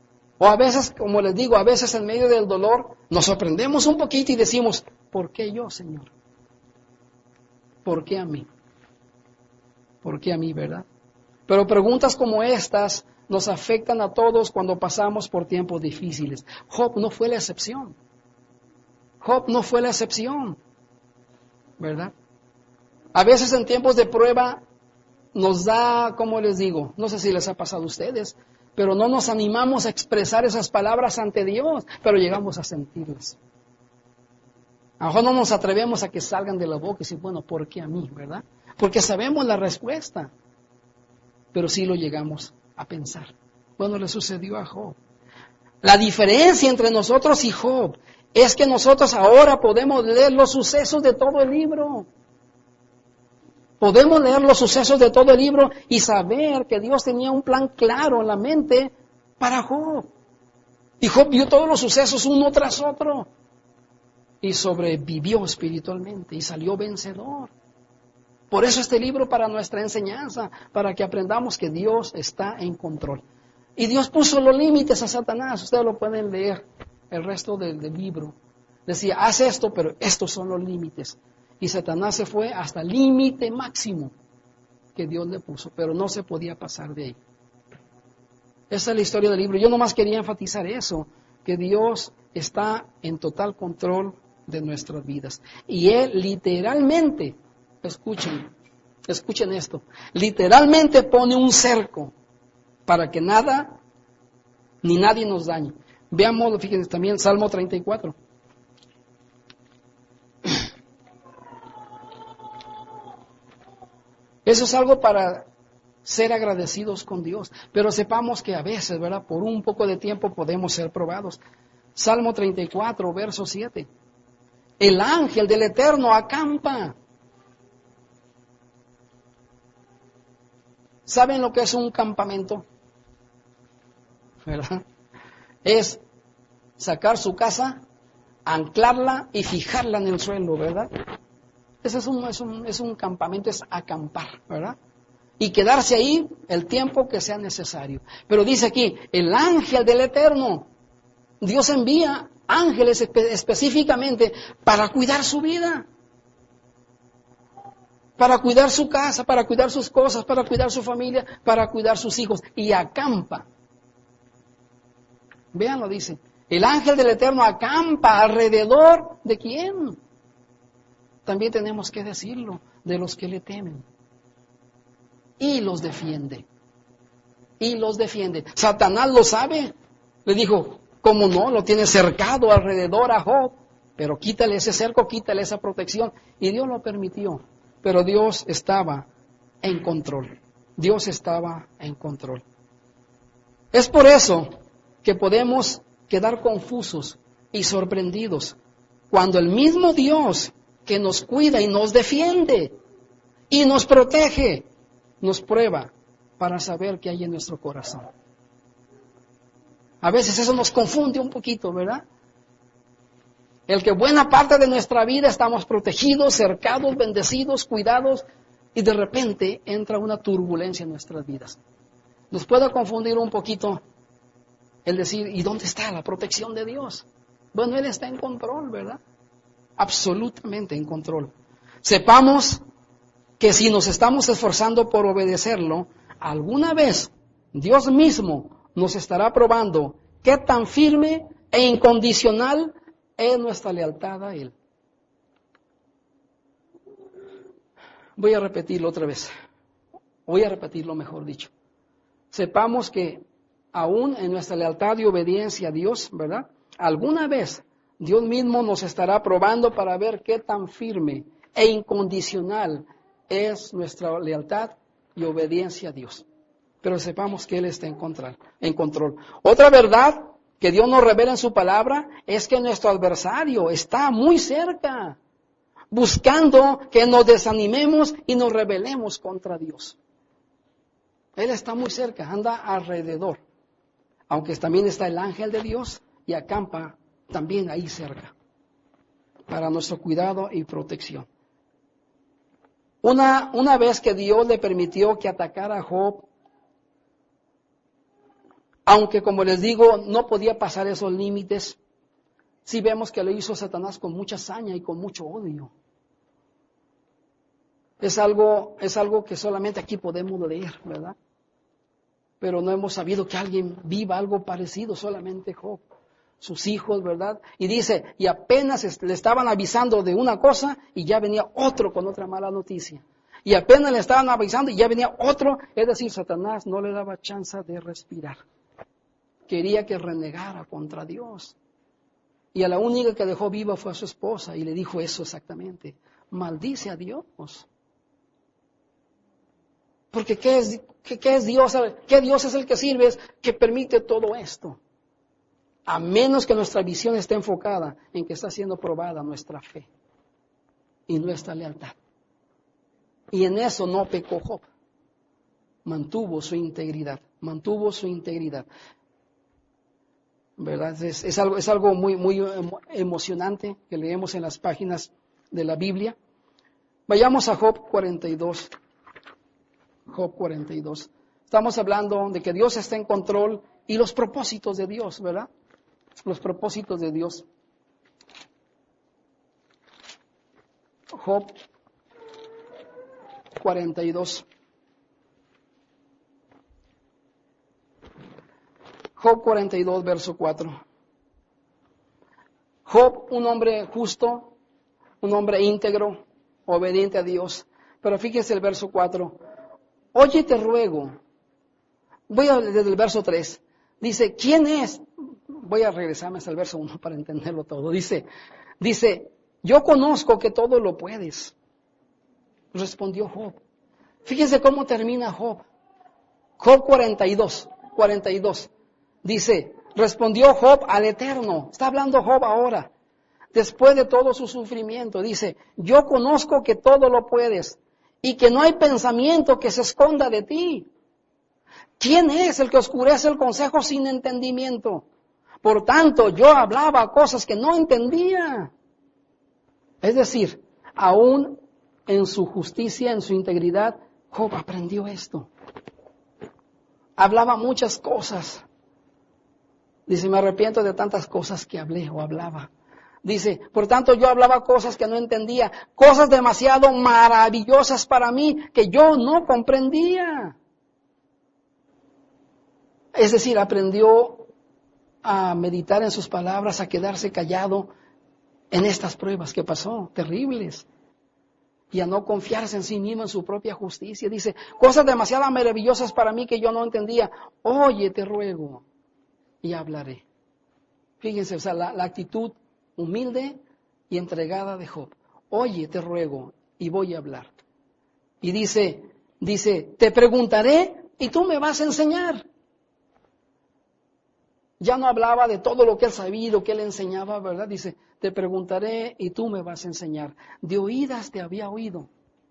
O a veces, como les digo, a veces en medio del dolor nos sorprendemos un poquito y decimos, ¿por qué yo, Señor? ¿Por qué a mí? ¿Por qué a mí, verdad? Pero preguntas como estas nos afectan a todos cuando pasamos por tiempos difíciles. Job no fue la excepción. Job no fue la excepción, ¿verdad? A veces en tiempos de prueba nos da, como les digo, no sé si les ha pasado a ustedes, pero no nos animamos a expresar esas palabras ante Dios, pero llegamos a sentirlas. A lo mejor no nos atrevemos a que salgan de la boca y decir, bueno, ¿por qué a mí, verdad? Porque sabemos la respuesta, pero sí lo llegamos a pensar. Bueno, le sucedió a Job. La diferencia entre nosotros y Job es que nosotros ahora podemos leer los sucesos de todo el libro. Podemos leer los sucesos de todo el libro y saber que Dios tenía un plan claro en la mente para Job. Y Job vio todos los sucesos uno tras otro. Y sobrevivió espiritualmente y salió vencedor. Por eso este libro para nuestra enseñanza, para que aprendamos que Dios está en control. Y Dios puso los límites a Satanás. Ustedes lo pueden leer el resto del libro. Decía, haz esto, pero estos son los límites. Y Satanás se fue hasta el límite máximo que Dios le puso, pero no se podía pasar de ahí. Esa es la historia del libro. Yo nomás quería enfatizar eso, que Dios está en total control de nuestras vidas. Y Él literalmente, escuchen esto, literalmente pone un cerco para que nada ni nadie nos dañe. Veamos, fíjense también, Salmo 34. Eso es algo para ser agradecidos con Dios, pero sepamos que a veces, ¿verdad? Por un poco de tiempo podemos ser probados. Salmo 34, verso 7. El ángel del Eterno acampa. ¿Saben lo que es un campamento? ¿Verdad? Es sacar su casa, anclarla y fijarla en el suelo, ¿verdad? Ese es un campamento, es acampar, ¿verdad? Y quedarse ahí el tiempo que sea necesario. Pero dice aquí, el ángel del Eterno, Dios envía ángeles específicamente para cuidar su vida, para cuidar su casa, para cuidar sus cosas, para cuidar su familia, para cuidar sus hijos, y acampa. Véanlo, dice, el ángel del Eterno acampa alrededor de ¿quién? También tenemos que decirlo, de los que le temen. Y los defiende. Y los defiende. Satanás lo sabe. Le dijo, ¿cómo no? Lo tiene cercado alrededor a Job. Pero quítale ese cerco, quítale esa protección. Y Dios lo permitió. Pero Dios estaba en control. Dios estaba en control. Es por eso que podemos quedar confusos y sorprendidos cuando el mismo Dios que nos cuida y nos defiende y nos protege, nos prueba para saber qué hay en nuestro corazón. A veces eso nos confunde un poquito, ¿verdad? El que buena parte de nuestra vida estamos protegidos, cercados, bendecidos, cuidados, y de repente entra una turbulencia en nuestras vidas. Nos puede confundir un poquito el decir, ¿y dónde está la protección de Dios? Bueno, Él está en control, ¿verdad? Absolutamente en control. Sepamos que si nos estamos esforzando por obedecerlo, alguna vez Dios mismo nos estará probando qué tan firme e incondicional es nuestra lealtad a Él. Voy a repetirlo otra vez. Voy a repetirlo mejor dicho. Sepamos que aún en nuestra lealtad y obediencia a Dios, ¿verdad? Alguna vez Dios mismo nos estará probando para ver qué tan firme e incondicional es nuestra lealtad y obediencia a Dios. Pero sepamos que Él está en control. Otra verdad que Dios nos revela en su palabra es que nuestro adversario está muy cerca, buscando que nos desanimemos y nos rebelemos contra Dios. Él está muy cerca, anda alrededor, aunque también está el ángel de Dios y acampa también ahí cerca, para nuestro cuidado y protección. Una vez que Dios le permitió que atacara a Job, Aunque, como les digo, no podía pasar esos límites, sí vemos que lo hizo Satanás con mucha saña y con mucho odio. Es algo que solamente aquí podemos leer, ¿verdad? Pero no hemos sabido que alguien viva algo parecido, solamente Job, sus hijos, ¿verdad? Y dice, y apenas le estaban avisando de una cosa y ya venía otro con otra mala noticia. Y apenas le estaban avisando y ya venía otro, es decir, Satanás no le daba chance de respirar. Quería que renegara contra Dios. Y a la única que dejó viva fue a su esposa y le dijo eso exactamente. Maldice a Dios. Porque ¿qué es Dios? ¿Qué Dios es el que sirve? Que permite todo esto. A menos que nuestra visión esté enfocada en que está siendo probada nuestra fe y nuestra lealtad. Y en eso no pecó Job. Mantuvo su integridad. ¿Verdad? Es algo muy emocionante que leemos en las páginas de la Biblia. Vayamos a Job 42. Job 42. Estamos hablando de que Dios está en control y los propósitos de Dios, ¿verdad? Los propósitos de Dios. Job 42. Job 42, verso 4. Job, un hombre justo, un hombre íntegro, obediente a Dios. Pero fíjese el verso 4. Oye, te ruego. Voy a desde el verso 3. Dice, ¿quién es? Voy a regresarme hasta el verso 1 para entenderlo todo. Dice, yo conozco que todo lo puedes. Respondió Job. Fíjense cómo termina Job. Job 42. Dice, respondió Job al Eterno. Está hablando Job ahora. Después de todo su sufrimiento, dice, yo conozco que todo lo puedes y que no hay pensamiento que se esconda de ti. ¿Quién es el que oscurece el consejo sin entendimiento? Por tanto, yo hablaba cosas que no entendía. Es decir, aún en su justicia, en su integridad, Job aprendió esto. Hablaba muchas cosas. Dice, me arrepiento de tantas cosas que hablé o hablaba. Dice, por tanto yo hablaba cosas que no entendía, cosas demasiado maravillosas para mí que yo no comprendía. Es decir, aprendió a meditar en sus palabras, a quedarse callado en estas pruebas que pasó, terribles. Y a no confiarse en sí mismo, en su propia justicia. Dice, cosas demasiado maravillosas para mí que yo no entendía. Oye, te ruego, y hablaré. Fíjense, o sea, la actitud humilde y entregada de Job. Oye, te ruego, y voy a hablar. Y dice, te preguntaré y tú me vas a enseñar. Ya no hablaba de todo lo que él sabía, lo que él enseñaba, ¿verdad? Dice, te preguntaré y tú me vas a enseñar. De oídas te había oído.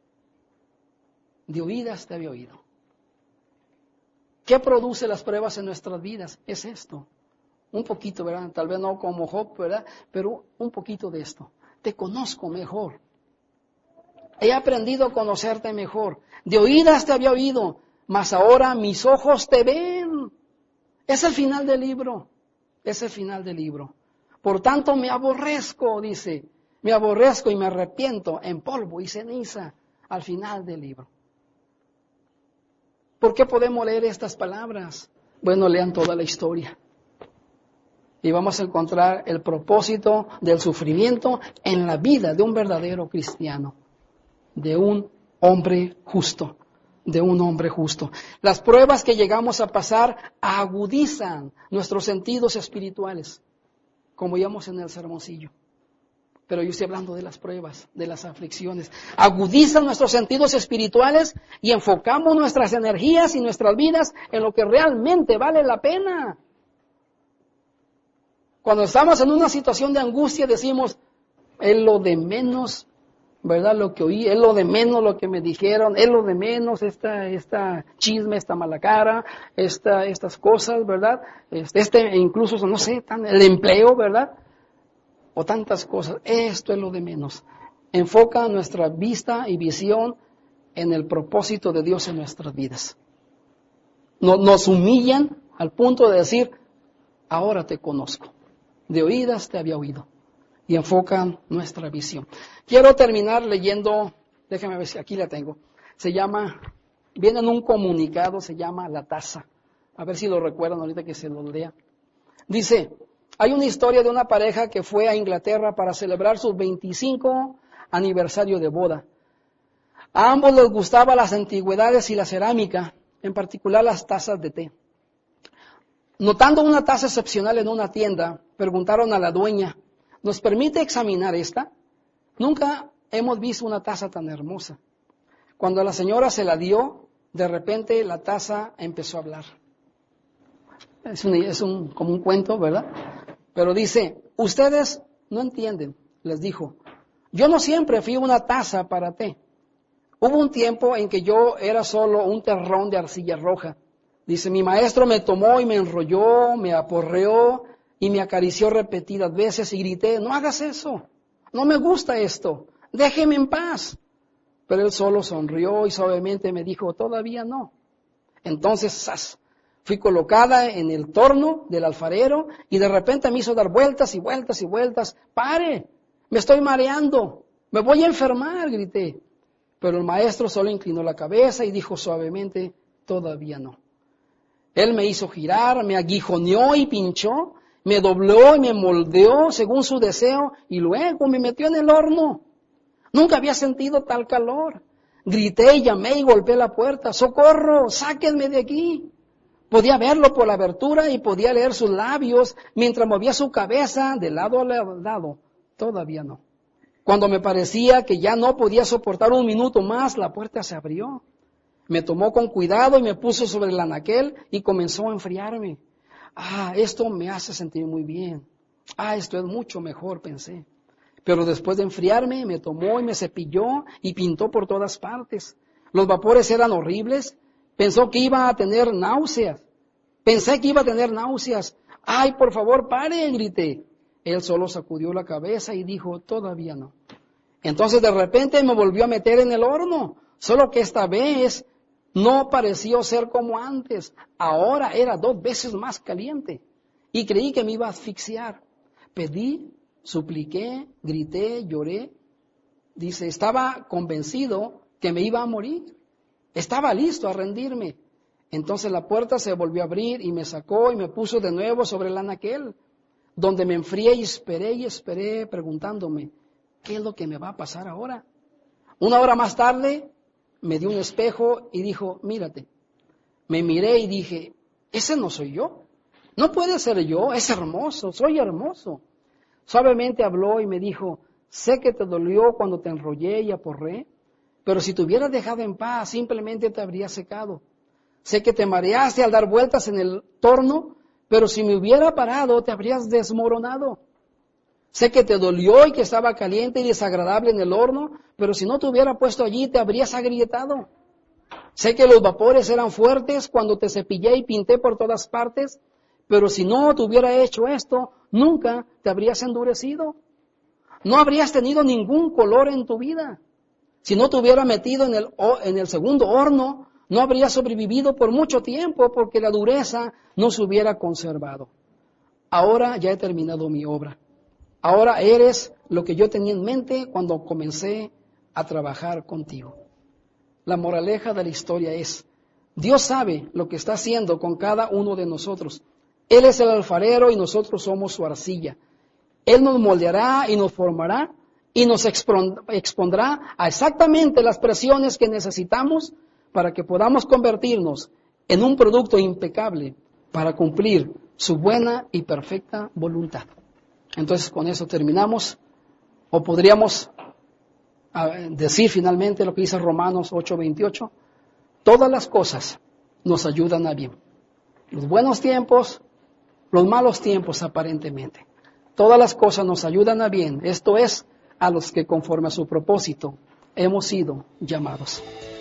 De oídas te había oído. ¿Qué produce las pruebas en nuestras vidas? Es esto. Un poquito, ¿verdad? Tal vez no como Job, ¿verdad? Pero un poquito de esto. Te conozco mejor. He aprendido a conocerte mejor. De oídas te había oído, mas ahora mis ojos te ven. Es el final del libro. Es el final del libro. Por tanto me aborrezco, dice. Me aborrezco y me arrepiento en polvo y ceniza al final del libro. ¿Por qué podemos leer estas palabras? Bueno, lean toda la historia. Y vamos a encontrar el propósito del sufrimiento en la vida de un verdadero cristiano, de un hombre justo, de un hombre justo. Las pruebas que llegamos a pasar agudizan nuestros sentidos espirituales, como vimos en el sermoncillo. Pero yo estoy hablando de las pruebas, de las aflicciones. Agudizan nuestros sentidos espirituales y enfocamos nuestras energías y nuestras vidas en lo que realmente vale la pena. Cuando estamos en una situación de angustia decimos, es lo de menos, ¿verdad? Lo que oí, es lo de menos lo que me dijeron, es lo de menos esta chisme, esta mala cara, estas cosas, ¿verdad? Incluso, no sé, el empleo, ¿verdad? O tantas cosas. Esto es lo de menos. Enfoca nuestra vista y visión en el propósito de Dios en nuestras vidas. Nos humillan, al punto de decir, ahora te conozco, de oídas te había oído, y enfocan nuestra visión. Quiero terminar leyendo, déjame ver si aquí la tengo, viene en un comunicado, se llama La Taza, a ver si lo recuerdan ahorita que se lo lea. Dice, hay una historia de una pareja que fue a Inglaterra para celebrar su 25 aniversario de boda. A ambos les gustaban las antigüedades y la cerámica, en particular las tazas de té. Notando una taza excepcional en una tienda, preguntaron a la dueña, ¿nos permite examinar esta? Nunca hemos visto una taza tan hermosa. Cuando la señora se la dio, de repente la taza empezó a hablar. Es como un cuento, ¿verdad? Pero dice, ustedes no entienden, les dijo. Yo no siempre fui una taza para té. Hubo un tiempo en que yo era solo un terrón de arcilla roja. Dice, mi maestro me tomó y me enrolló, me aporreó y me acarició repetidas veces y grité, no hagas eso, no me gusta esto, déjeme en paz. Pero él solo sonrió y suavemente me dijo, todavía no. Entonces, ¡zas!, fui colocada en el torno del alfarero y de repente me hizo dar vueltas y vueltas y vueltas. ¡Pare! Me estoy mareando, me voy a enfermar, grité. Pero el maestro solo inclinó la cabeza y dijo suavemente, todavía no. Él me hizo girar, me aguijoneó y pinchó, me dobló y me moldeó según su deseo y luego me metió en el horno. Nunca había sentido tal calor. Grité y llamé y golpeé la puerta. ¡Socorro! ¡Sáquenme de aquí! Podía verlo por la abertura y podía leer sus labios mientras movía su cabeza de lado a lado. Todavía no. Cuando me parecía que ya no podía soportar un minuto más, la puerta se abrió. Me tomó con cuidado y me puso sobre el anaquel y comenzó a enfriarme. Esto me hace sentir muy bien. Esto es mucho mejor, pensé. Pero después de enfriarme, me tomó y me cepilló y pintó por todas partes. Los vapores eran horribles. Pensé que iba a tener náuseas. ¡Ay, por favor, pare!, grité. Él solo sacudió la cabeza y dijo, todavía no. Entonces de repente me volvió a meter en el horno, solo que esta vez no pareció ser como antes. Ahora era 2 veces más caliente y creí que me iba a asfixiar. Pedí, supliqué, grité, lloré. Dice, estaba convencido que me iba a morir. Estaba listo a rendirme. Entonces la puerta se volvió a abrir y me sacó y me puso de nuevo sobre el anaquel, donde me enfrié y esperé, preguntándome, ¿qué es lo que me va a pasar ahora? 1 hora más tarde, me dio un espejo y dijo, mírate. Me miré y dije, ese no soy yo. No puede ser yo, es hermoso, soy hermoso. Suavemente habló y me dijo, sé que te dolió cuando te enrollé y aporré, pero si te hubieras dejado en paz, simplemente te habría secado. Sé que te mareaste al dar vueltas en el torno, pero si me hubiera parado, te habrías desmoronado. Sé que te dolió y que estaba caliente y desagradable en el horno, pero si no te hubiera puesto allí, te habrías agrietado. Sé que los vapores eran fuertes cuando te cepillé y pinté por todas partes, pero si no te hubiera hecho esto, nunca te habrías endurecido. No habrías tenido ningún color en tu vida. Si no te hubiera metido en el segundo horno, no habría sobrevivido por mucho tiempo porque la dureza no se hubiera conservado. Ahora ya he terminado mi obra. Ahora eres lo que yo tenía en mente cuando comencé a trabajar contigo. La moraleja de la historia es, Dios sabe lo que está haciendo con cada uno de nosotros. Él es el alfarero y nosotros somos su arcilla. Él nos moldeará y nos formará y nos expondrá a exactamente las presiones que necesitamos para que podamos convertirnos en un producto impecable para cumplir su buena y perfecta voluntad. Entonces con eso terminamos, o podríamos decir finalmente lo que dice Romanos 8:28, todas las cosas nos ayudan a bien. Los buenos tiempos, los malos tiempos aparentemente. Todas las cosas nos ayudan a bien, esto es, a los que conforme a su propósito hemos sido llamados.